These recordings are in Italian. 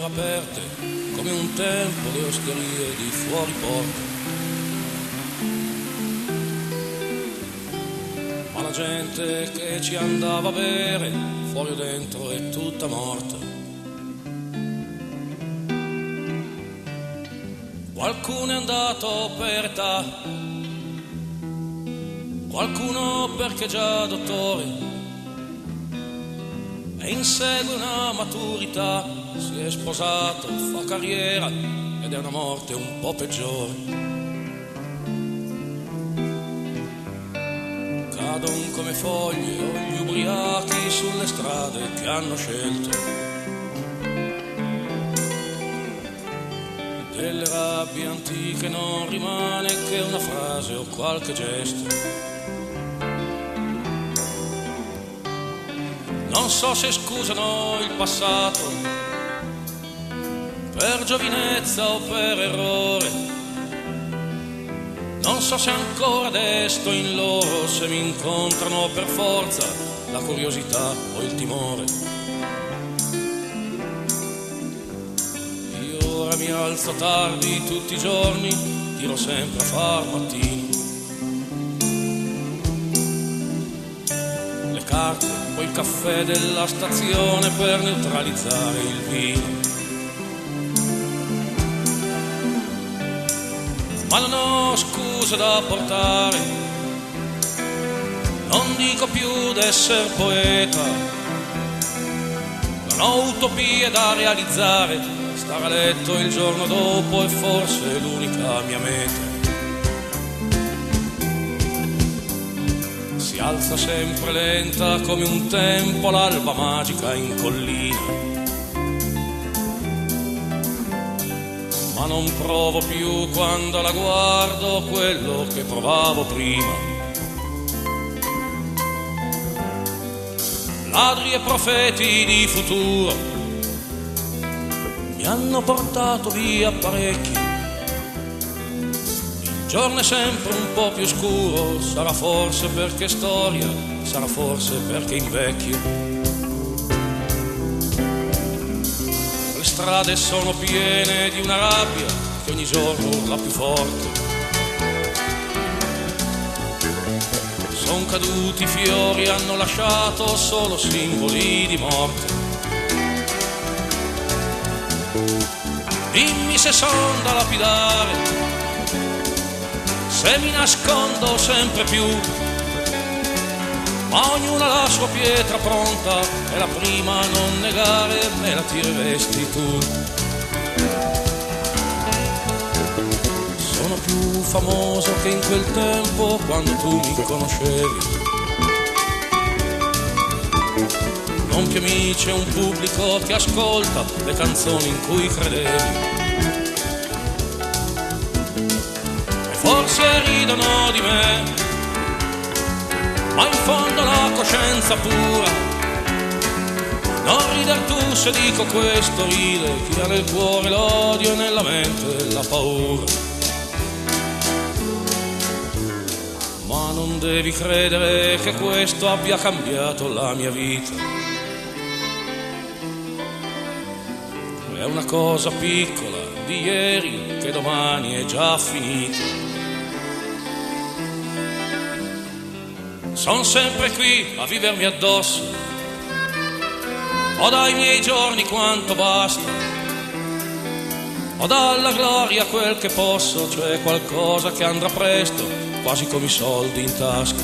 aperte come un tempo le osterie di fuori porta. Ma la gente che ci andava a bere, fuori o dentro, è tutta morta. Qualcuno è andato per età, qualcuno perché già dottore e insegue una maturità, si è sposato, fa carriera ed è una morte un po' peggiore. Cadono come foglie o gli ubriachi sulle strade che hanno scelto delle rabbie antiche, non rimane che una frase o qualche gesto. Non so se scusano il passato per giovinezza o per errore. Non so se ancora desto in loro, se mi incontrano per forza la curiosità o il timore. Io ora mi alzo tardi tutti i giorni, tiro sempre a far mattino. Le carte, poi il caffè della stazione per neutralizzare il vino. Ma non ho scuse da portare, non dico più d'essere poeta, non ho utopie da realizzare, stare a letto il giorno dopo è forse l'unica mia meta. Si alza sempre lenta come un tempo l'alba magica in collina, ma non provo più quando la guardo quello che provavo prima. Ladri e profeti di futuro mi hanno portato via parecchi. Il giorno è sempre un po' più scuro, sarà forse perché storia, sarà forse perché invecchio. Le strade sono piene di una rabbia che ogni giorno urla più forte. Son caduti fiori, hanno lasciato solo simboli di morte. Dimmi se son da lapidare, se mi nascondo sempre più, ma ognuno ha la sua pietra pronta e la prima a non negare me la tireresti tu. Sono più famoso che in quel tempo quando tu mi conoscevi. Non più amici e un pubblico che ascolta le canzoni in cui credevi. E forse ridono di me, ma in fondo la coscienza pura. Non rider tu se dico questo, ride chi ha nel cuore l'odio e nella mente la paura. Ma non devi credere che questo abbia cambiato la mia vita. È una cosa piccola di ieri che domani è già finita. Son sempre qui a vivermi addosso, ho dai miei giorni quanto basta, ho dalla gloria quel che posso, cioè qualcosa che andrà presto, quasi come i soldi in tasca.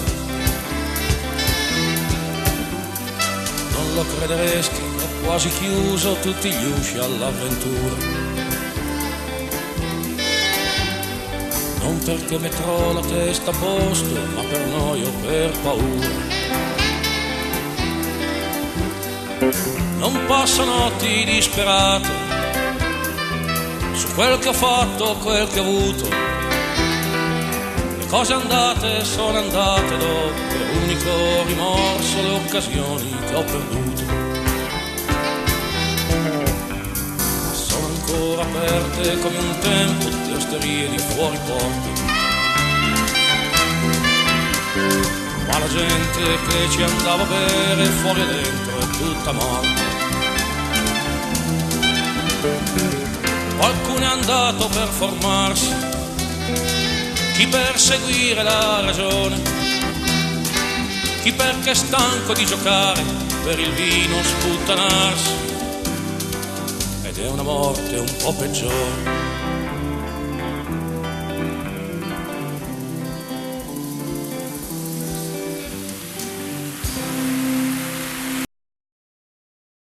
Non lo crederesti, ho quasi chiuso tutti gli usci all'avventura. Non perché metterò la testa a posto, ma per noia o per paura. Non passo notti disperato su quel che ho fatto, quel che ho avuto. Le cose andate sono andate dopo, l'unico rimorso le occasioni che ho perduto. Sono ancora aperte come un tempo le osterie di fuori porta. Ma la gente che ci andava a bere fuori e dentro è tutta morta. andato per formarsi, chi per seguire la ragione, chi perché è stanco di giocare per il vino sputtanarsi, ed è una morte un po' peggiore.